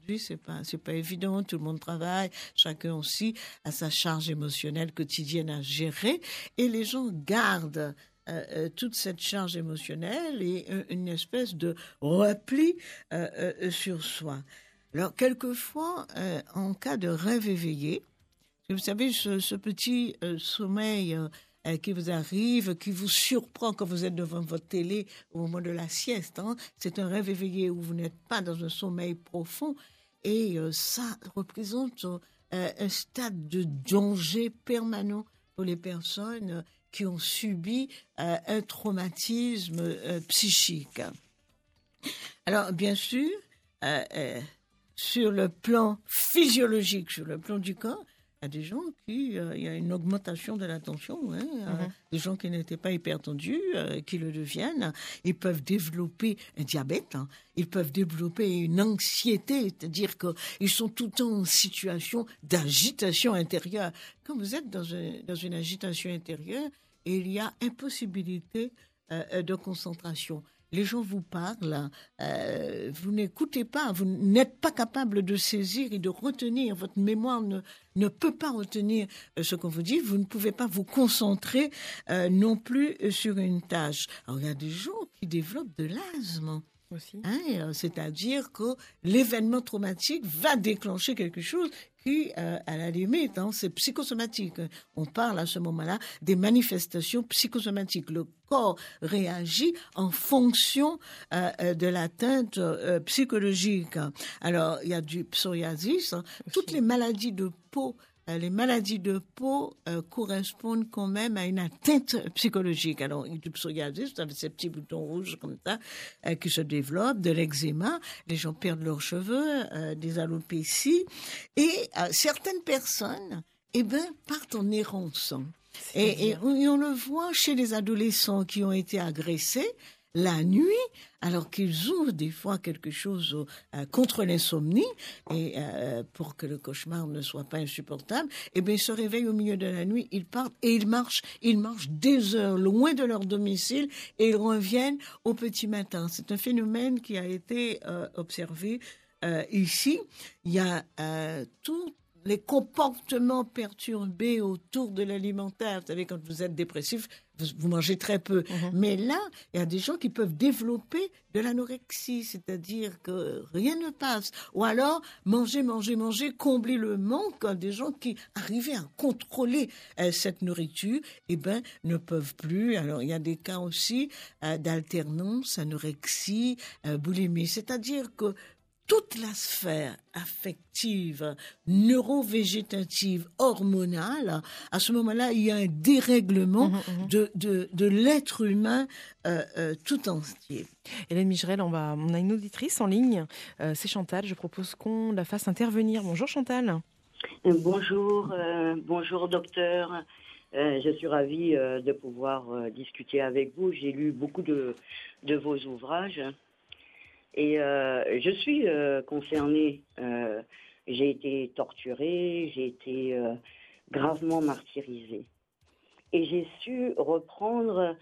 aujourd'hui, c'est pas, c'est pas évident. Tout le monde travaille, chacun aussi a sa charge émotionnelle quotidienne à gérer, et les gens gardent euh, euh, toute cette charge émotionnelle et euh, une espèce de repli euh, euh, sur soi. Alors, quelquefois, euh, en cas de rêve éveillé, vous savez, ce, ce petit euh, sommeil euh, euh, qui vous arrive, qui vous surprend quand vous êtes devant votre télé au moment de la sieste, hein, c'est un rêve éveillé où vous n'êtes pas dans un sommeil profond, et euh, ça représente euh, un stade de danger permanent pour les personnes qui ont subi euh, un traumatisme euh, psychique. Alors, bien sûr, euh, euh, sur le plan physiologique, sur le plan du corps, il y a des gens qui, euh, il y a une augmentation de la tension, hein, mm-hmm. euh, des gens qui n'étaient pas hypertendus, euh, qui le deviennent. Ils peuvent développer un diabète, hein, ils peuvent développer une anxiété, c'est-à-dire qu'ils sont tout le temps en situation d'agitation intérieure. Quand vous êtes dans, un, dans une agitation intérieure, il y a impossibilité euh, de concentration. Les gens vous parlent, euh, vous n'écoutez pas, vous n'êtes pas capable de saisir et de retenir. Votre mémoire ne, ne peut pas retenir ce qu'on vous dit. Vous ne pouvez pas vous concentrer euh, non plus sur une tâche. Alors, il y a des gens qui développent de l'asthme. Aussi. Hein, c'est-à-dire que l'événement traumatique va déclencher quelque chose qui, euh, à la limite, hein, c'est psychosomatique. On parle à ce moment-là des manifestations psychosomatiques. Le corps réagit en fonction euh, de l'atteinte euh, psychologique. Alors, il y a du psoriasis, hein, toutes les maladies de peau. Les maladies de peau euh, correspondent quand même à une atteinte psychologique. Alors, du psoriasis, vous avez ces petits boutons rouges comme ça euh, qui se développent, de l'eczéma, les gens perdent leurs cheveux, euh, des alopécies, et euh, certaines personnes, eh ben, partent en errance. Et, et, on, et on le voit chez les adolescents qui ont été agressés la nuit, alors qu'ils ont des fois quelque chose euh, contre l'insomnie, et euh, pour que le cauchemar ne soit pas insupportable, eh bien, ils se réveillent au milieu de la nuit, ils partent et ils marchent, ils marchent des heures loin de leur domicile et ils reviennent au petit matin. C'est un phénomène qui a été euh, observé euh, ici. Il y a euh, tout les comportements perturbés autour de l'alimentaire. Vous savez, quand vous êtes dépressif, vous, vous mangez très peu. Mm-hmm. Mais là, il y a des gens qui peuvent développer de l'anorexie, c'est-à-dire que rien ne passe. Ou alors, manger, manger, manger, combler le manque. Des gens qui arrivaient à contrôler euh, cette nourriture, eh ben, ne peuvent plus. Alors, il y a des cas aussi euh, d'alternance, anorexie, euh, boulimie. C'est-à-dire que toute la sphère affective, neurovégétative, hormonale, à ce moment-là, il y a un dérèglement mmh, mmh. De, de, de l'être humain euh, euh, tout entier. Hélène Migerel, on, va, on a une auditrice en ligne, euh, c'est Chantal. Je propose qu'on la fasse intervenir. Bonjour Chantal. Bonjour, euh, bonjour docteur. Euh, je suis ravie euh, de pouvoir euh, discuter avec vous. J'ai lu beaucoup de, de vos ouvrages. Et euh, je suis euh, concernée, euh, j'ai été torturée, j'ai été euh, gravement martyrisée. Et j'ai su reprendre,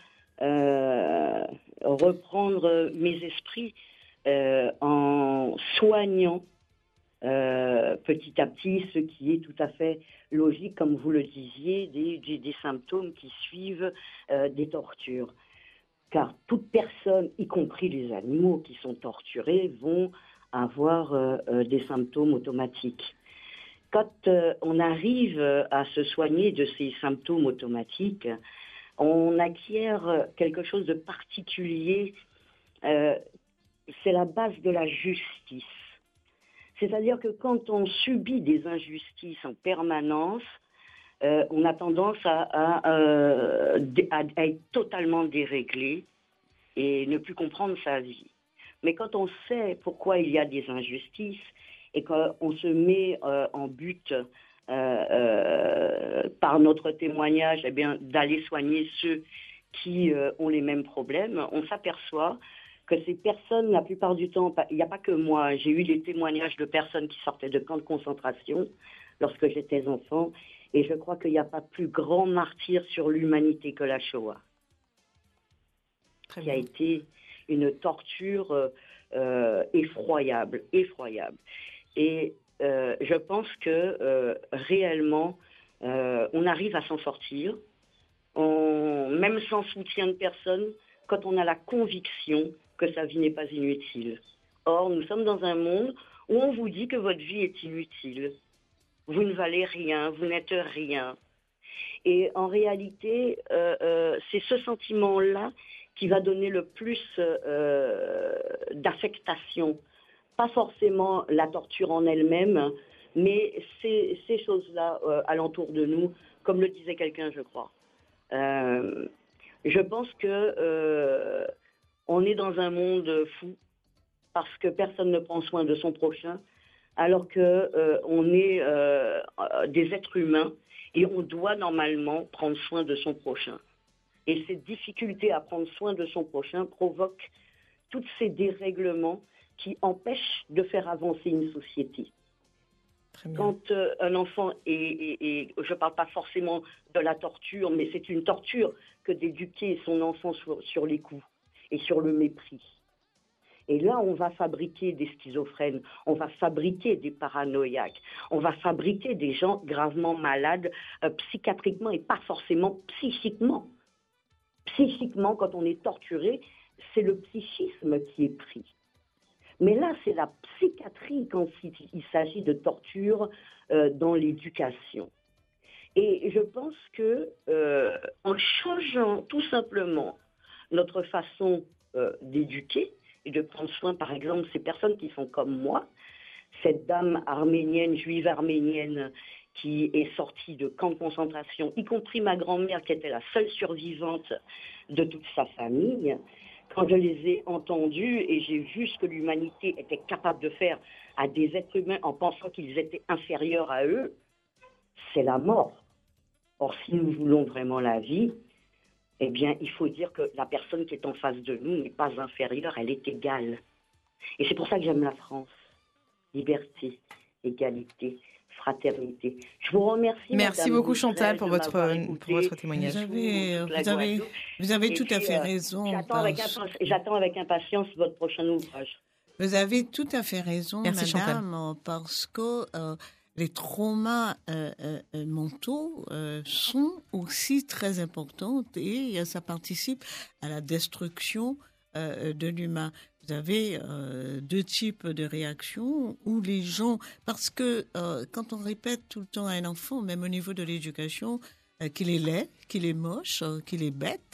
euh, reprendre mes esprits euh, en soignant euh, petit à petit ce qui est tout à fait logique, comme vous le disiez, des, des, des symptômes qui suivent euh, des tortures. Car toute personne, y compris les animaux qui sont torturés, vont avoir euh, euh, des symptômes automatiques. Quand euh, on arrive à se soigner de ces symptômes automatiques, on acquiert quelque chose de particulier. Euh, c'est la base de la justice. C'est-à-dire que quand on subit des injustices en permanence, Euh, on a tendance à, à, euh, à, à être totalement déréglé et ne plus comprendre sa vie. Mais quand on sait pourquoi il y a des injustices et qu'on se met euh, en but euh, euh, par notre témoignage, eh bien, d'aller soigner ceux qui euh, ont les mêmes problèmes, on s'aperçoit que ces personnes, la plupart du temps, il n'y a pas que moi, j'ai eu des témoignages de personnes qui sortaient de camps de concentration lorsque j'étais enfant. Et je crois qu'il n'y a pas plus grand martyr sur l'humanité que la Shoah, Très qui bien. a été une torture euh, effroyable, effroyable. Et euh, je pense que euh, réellement, euh, on arrive à s'en sortir, on, même sans soutien de personne, quand on a la conviction que sa vie n'est pas inutile. Or, nous sommes dans un monde où on vous dit que votre vie est inutile. Vous ne valez rien, vous n'êtes rien. Et en réalité, euh, euh, c'est ce sentiment-là qui va donner le plus euh, d'affectation. Pas forcément la torture en elle-même, mais ces, ces choses-là euh, alentour de nous, comme le disait quelqu'un, je crois. Euh, je pense que euh, on est dans un monde fou parce que personne ne prend soin de son prochain, alors que euh, on est euh, des êtres humains et on doit normalement prendre soin de son prochain. Et cette difficulté à prendre soin de son prochain provoque tous ces dérèglements qui empêchent de faire avancer une société. Quand euh, un enfant est, est, est je ne parle pas forcément de la torture, mais c'est une torture que d'éduquer son enfant sur, sur les coups et sur le mépris. Et là, on va fabriquer des schizophrènes, on va fabriquer des paranoïaques, on va fabriquer des gens gravement malades euh, psychiatriquement et pas forcément psychiquement. Psychiquement, quand on est torturé, c'est le psychisme qui est pris. Mais là, c'est la psychiatrie quand il, il s'agit de torture euh, dans l'éducation. Et je pense que euh, en changeant tout simplement notre façon euh, d'éduquer et de prendre soin, par exemple, ces personnes qui sont comme moi, cette dame arménienne, juive arménienne, qui est sortie de camps de concentration, y compris ma grand-mère qui était la seule survivante de toute sa famille. Quand je les ai entendus et j'ai vu ce que l'humanité était capable de faire à des êtres humains en pensant qu'ils étaient inférieurs à eux, c'est la mort. Or, si nous voulons vraiment la vie, eh bien, il faut dire que la personne qui est en face de nous n'est pas inférieure, elle est égale. Et c'est pour ça que j'aime la France. Liberté, égalité, fraternité. Je vous remercie. Merci Madame beaucoup Chantal pour votre, pour votre témoignage. Vous avez, vous avez, vous avez tout puis, à fait euh, raison. J'attends parce... avec, j'attends avec impatience votre prochain ouvrage. Vous avez tout à fait raison, Merci, madame, Chantal. parce que euh, les traumas euh, euh, mentaux euh, sont aussi très importants et euh, ça participe à la destruction euh, de l'humain. Vous avez euh, deux types de réactions où les gens, parce que euh, quand on répète tout le temps à un enfant, même au niveau de l'éducation, euh, qu'il est laid, qu'il est moche, euh, qu'il est bête,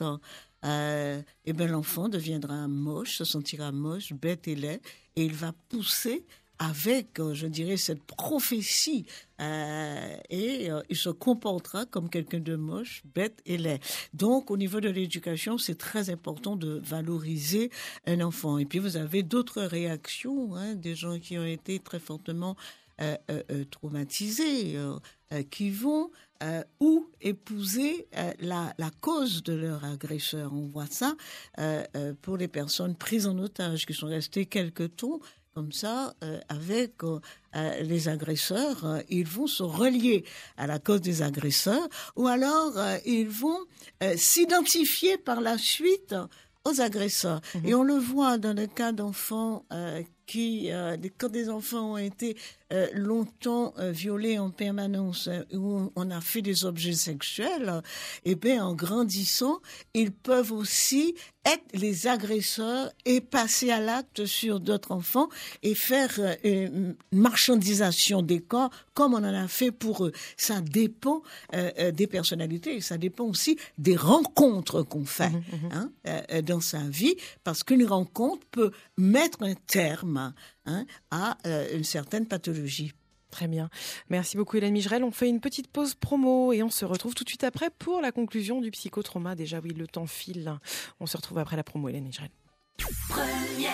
euh, et bien l'enfant deviendra moche, se sentira moche, bête et laid, et il va pousser avec, je dirais, cette prophétie, euh, et euh, il se comportera comme quelqu'un de moche, bête et laid. Donc, au niveau de l'éducation, c'est très important de valoriser un enfant. Et puis, vous avez d'autres réactions, hein, des gens qui ont été très fortement euh, euh, traumatisés, euh, euh, qui vont euh, ou épouser euh, la, la cause de leur agresseur. On voit ça euh, euh, pour les personnes prises en otage, qui sont restées quelque temps comme ça, euh, avec euh, euh, les agresseurs, euh, ils vont se relier à la cause des agresseurs, ou alors euh, ils vont euh, s'identifier par la suite aux agresseurs. Mmh. Et on le voit dans le cas d'enfants euh, qui, euh, quand des enfants ont été euh, longtemps euh, violés en permanence, euh, où on a fait des objets sexuels, et bien en grandissant, ils peuvent aussi être les agresseurs et passer à l'acte sur d'autres enfants et faire euh, une marchandisation des corps comme on en a fait pour eux. Ça dépend euh, euh, des personnalités et ça dépend aussi des rencontres qu'on fait mmh, mmh. Hein, euh, dans sa vie, parce qu'une rencontre peut mettre un terme Hein, à euh, une certaine pathologie. Très bien. Merci beaucoup Hélène Migerel. On fait une petite pause promo et on se retrouve tout de suite après pour la conclusion du psychotrauma. Déjà oui, le temps file. On se retrouve après la promo Hélène Migerel. Première.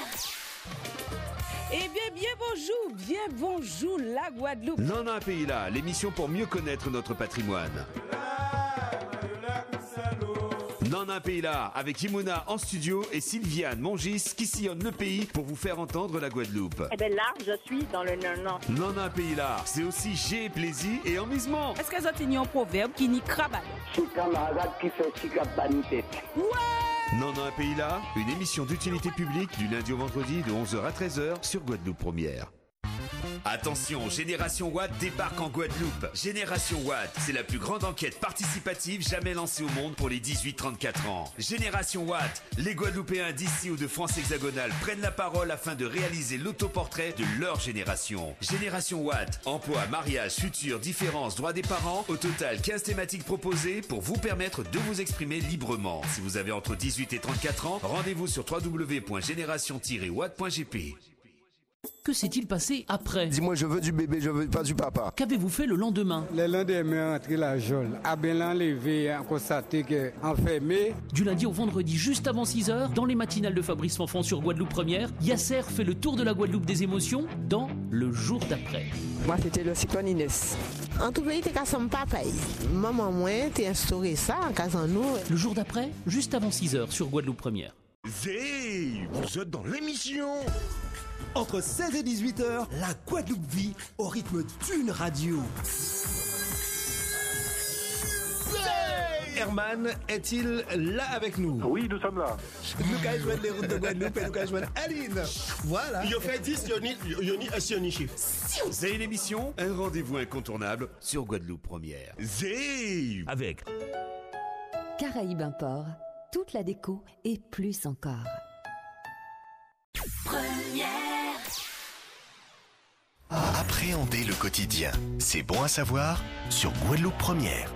Eh bien, bien bonjour, bien bonjour la Guadeloupe. Non, non, un pays là, l'émission pour mieux connaître notre patrimoine. Non, un pays là, avec Imouna en studio et Sylviane Mongis qui sillonne le pays pour vous faire entendre la Guadeloupe. Eh bien là, je suis dans le non-non. Non, un pays là, c'est aussi j'ai plaisir et amusement. Est-ce que vous avez un proverbe qui n'y craballe? C'est camarade qui fait chica banité. Ouais! Non, un pays là, une émission d'utilité publique du lundi au vendredi de onze heures à treize heures sur Guadeloupe Première. Attention, Génération Watt débarque en Guadeloupe. Génération Watt, c'est la plus grande enquête participative jamais lancée au monde pour les dix-huit trente-quatre ans. Génération Watt, les Guadeloupéens d'ici ou de France hexagonale prennent la parole afin de réaliser l'autoportrait de leur génération. Génération Watt, emploi, mariage, futur, différences, droits des parents. Au total, quinze thématiques proposées pour vous permettre de vous exprimer librement. Si vous avez entre dix-huit et trente-quatre ans, rendez-vous sur w w w point génération tiret watt point g p. Que s'est-il passé après? Dis-moi, je veux du bébé, je veux pas du papa. Qu'avez-vous fait le lendemain? Le lendemain, entré la geôle. A bien l'enlevé, a constaté que enfermé. Du lundi au vendredi, juste avant six heures, dans les matinales de Fabrice Fanfan sur Guadeloupe Première, Yasser fait le tour de la Guadeloupe des émotions dans Le jour d'après. Moi, c'était le cyclone Inès. En tout pays, t'es qu'à son papa. Maman, moi, t'es instauré ça en casant nous. Le jour d'après, juste avant six heures sur Guadeloupe Première. Zé, vous êtes dans l'émission. Entre seize et dix-huit heures, la Guadeloupe vit au rythme d'une radio. Herman est-il là avec nous? Oui, nous sommes là. Nous allons joindre les routes de Guadeloupe et nous allons joindre Aline. Voilà. Il a fait dix, il y a un sioni chiffre. Zé l'émission, un rendez-vous incontournable sur Guadeloupe Première. Zé avec Caraïbes Import, toute la déco et plus encore. Première. Appréhender le quotidien, c'est bon à savoir sur Guadeloupe Première.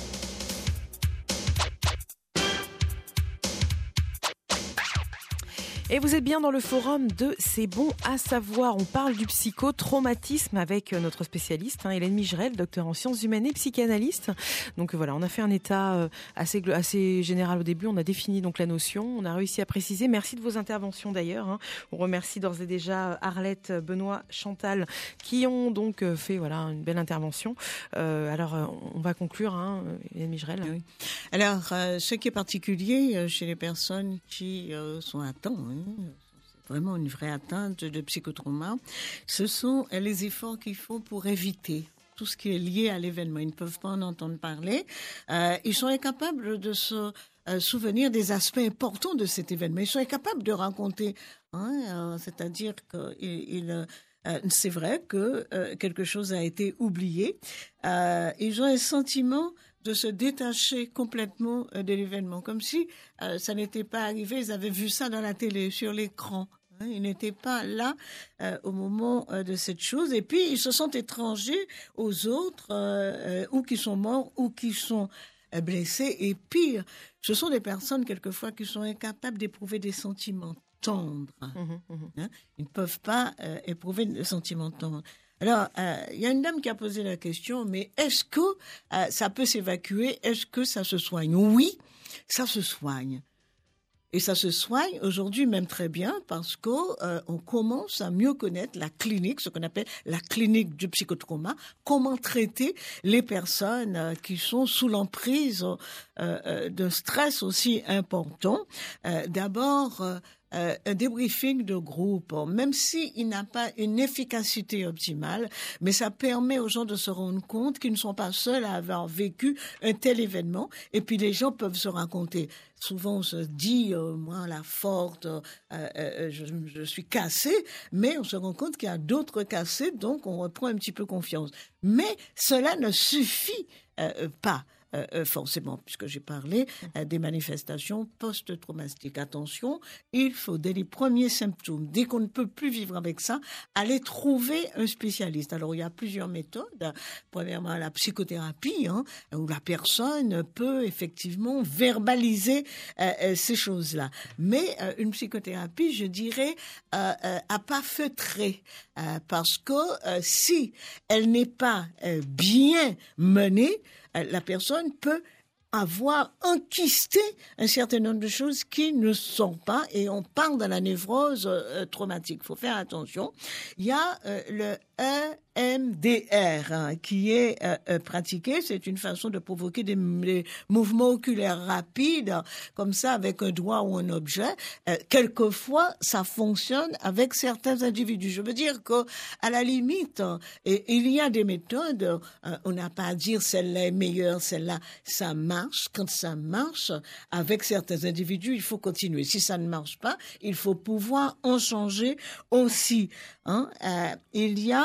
Et vous êtes bien dans le forum de C'est bon à savoir. On parle du psychotraumatisme avec notre spécialiste, hein, Hélène Migerel, docteur en sciences humaines et psychanalyste. Donc voilà, on a fait un état assez, assez général au début. On a défini donc la notion. On a réussi à préciser. Merci de vos interventions d'ailleurs. Hein. On remercie d'ores et déjà Arlette, Benoît, Chantal qui ont donc fait voilà une belle intervention. Euh, alors on va conclure, hein, Hélène Migerel. Oui. Alors euh, ce qui est particulier chez les personnes qui euh, sont atteintes, hein, c'est vraiment une vraie atteinte de psychotrauma, ce sont les efforts qu'il faut pour éviter tout ce qui est lié à l'événement. Ils ne peuvent pas en entendre parler. Euh, ils sont incapables de se euh, souvenir des aspects importants de cet événement. Ils sont incapables de raconter. Hein, euh, c'est-à-dire qu'ils... Euh, c'est vrai que euh, quelque chose a été oublié. Euh, ils ont un sentiment de se détacher complètement euh, de l'événement, comme si euh, ça n'était pas arrivé. Ils avaient vu ça dans la télé, sur l'écran. Hein, ils n'étaient pas là euh, au moment euh, de cette chose. Et puis, ils se sentent étrangers aux autres, euh, euh, ou qui sont morts, ou qui sont euh, blessés. Et pire, ce sont des personnes, quelquefois, qui sont incapables d'éprouver des sentiments tendre. Mmh, mmh. Hein? Ils ne peuvent pas euh, éprouver de sentiments tendres. Alors, il euh, y a une dame qui a posé la question, mais est-ce que euh, ça peut s'évacuer? Est-ce que ça se soigne? Oui, ça se soigne. Et ça se soigne aujourd'hui même très bien parce qu'on euh, commence à mieux connaître la clinique, ce qu'on appelle la clinique du psychotrauma, comment traiter les personnes euh, qui sont sous l'emprise euh, euh, d'un stress aussi important. Euh, d'abord, euh, Euh, un débriefing de groupe, même s'il n'a pas une efficacité optimale, mais ça permet aux gens de se rendre compte qu'ils ne sont pas seuls à avoir vécu un tel événement, et puis les gens peuvent se raconter. Souvent on se dit, euh, moi la forte, euh, euh, je, je suis cassé, mais on se rend compte qu'il y a d'autres cassés, donc on reprend un petit peu confiance. Mais cela ne suffit euh, pas. Euh, forcément, puisque j'ai parlé euh, des manifestations post-traumatiques. Attention, il faut, dès les premiers symptômes, dès qu'on ne peut plus vivre avec ça, aller trouver un spécialiste. Alors, il y a plusieurs méthodes. Premièrement, la psychothérapie, hein, où la personne peut effectivement verbaliser euh, euh, ces choses-là. Mais euh, une psychothérapie, je dirais, euh, euh, à pas feutrer, euh, parce que euh, si elle n'est pas euh, bien menée, la personne peut avoir enquisté un certain nombre de choses qui ne sont pas, et on parle de la névrose euh, traumatique. Il faut faire attention. Il y a euh, le E M D R hein, qui est euh, euh, pratiqué. C'est une façon de provoquer des, des mouvements oculaires rapides, comme ça, avec un doigt ou un objet. Euh, quelquefois, ça fonctionne avec certains individus. Je veux dire que, à la limite, et, il y a des méthodes, euh, on n'a pas à dire celle-là est meilleure, celle-là, ça marche. Quand ça marche, avec certains individus, il faut continuer. Si ça ne marche pas, il faut pouvoir en changer aussi. Hein. Euh, il y a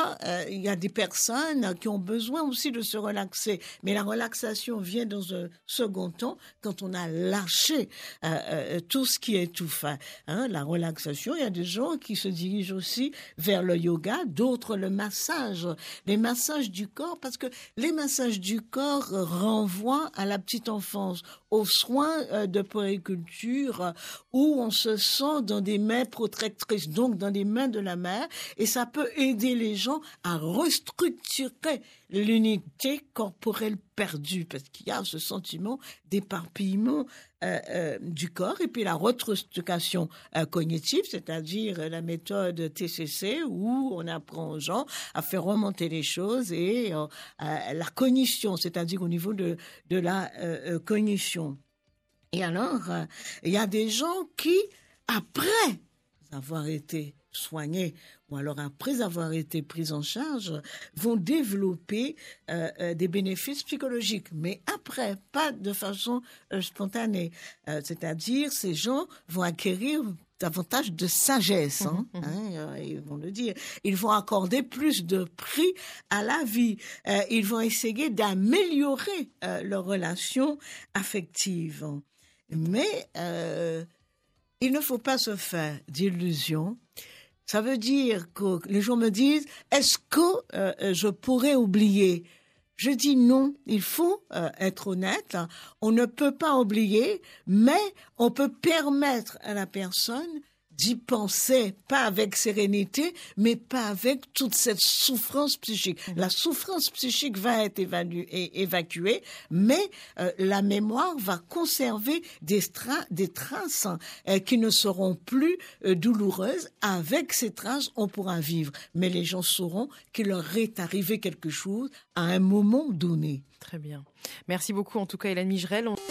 là, euh, il y a des personnes qui ont besoin aussi de se relaxer. Mais la relaxation vient dans un second temps quand on a lâché euh, euh, tout ce qui est tout fait. Hein, la relaxation, il y a des gens qui se dirigent aussi vers le yoga, d'autres le massage. Les massages du corps, parce que les massages du corps renvoient à la petite enfance, aux soins euh, de puériculture euh, où on se sent dans des mains protectrices, donc dans les mains de la mère, et ça peut aider les gens à restructurer l'unité corporelle perdue, parce qu'il y a ce sentiment d'éparpillement euh, euh, du corps, et puis la restructuration euh, cognitive, c'est-à-dire la méthode T C C, où on apprend aux gens à faire remonter les choses, et euh, euh, la cognition, c'est-à-dire au niveau de, de la euh, euh, cognition. Et alors, euh, il y a des gens qui, après avoir été soignés, ou alors après avoir été pris en charge, vont développer euh, euh, des bénéfices psychologiques. Mais après, pas de façon euh, spontanée. Euh, c'est-à-dire, ces gens vont acquérir davantage de sagesse, hein, mmh, mmh. hein, ils vont le dire. Ils vont accorder plus de prix à la vie. Euh, ils vont essayer d'améliorer euh, leurs relations affectives. Mais euh, il ne faut pas se faire d'illusions. Ça veut dire que les gens me disent, est-ce que euh, je pourrais oublier ? Je dis non, il faut euh, être honnête. On ne peut pas oublier, mais on peut permettre à la personne d'y penser, pas avec sérénité, mais pas avec toute cette souffrance psychique. La souffrance psychique va être évaluée, évacuée, mais euh, la mémoire va conserver des, tra- des traces euh, qui ne seront plus euh, douloureuses. Avec ces traces, on pourra vivre. Mais les gens sauront qu'il leur est arrivé quelque chose à un moment donné. Très bien. Merci beaucoup, en tout cas, Hélène Migerel. On...